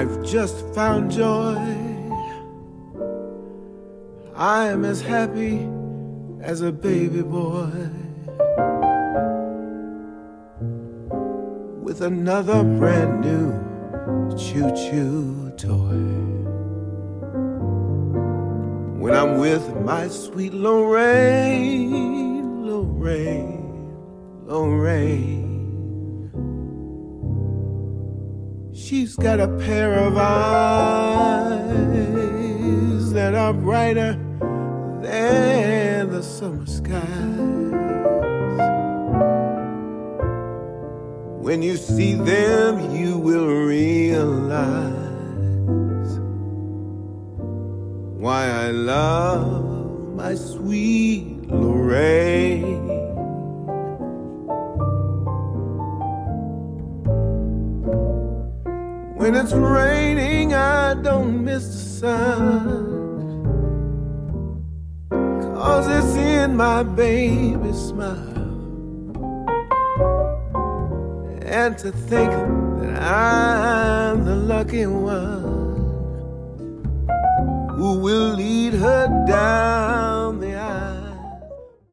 I've just found joy. I am as happy as a baby boy with another brand new choo-choo toy. When I'm with my sweet Lorraine, Lorraine, Lorraine. She's got a pair of eyes that are brighter than the summer skies. When you see them, you will realize why I love my sweet Lorraine. When it's raining, I don't miss the sun, 'cause it's in my baby's smile. And to think that I'm the lucky one who will lead her down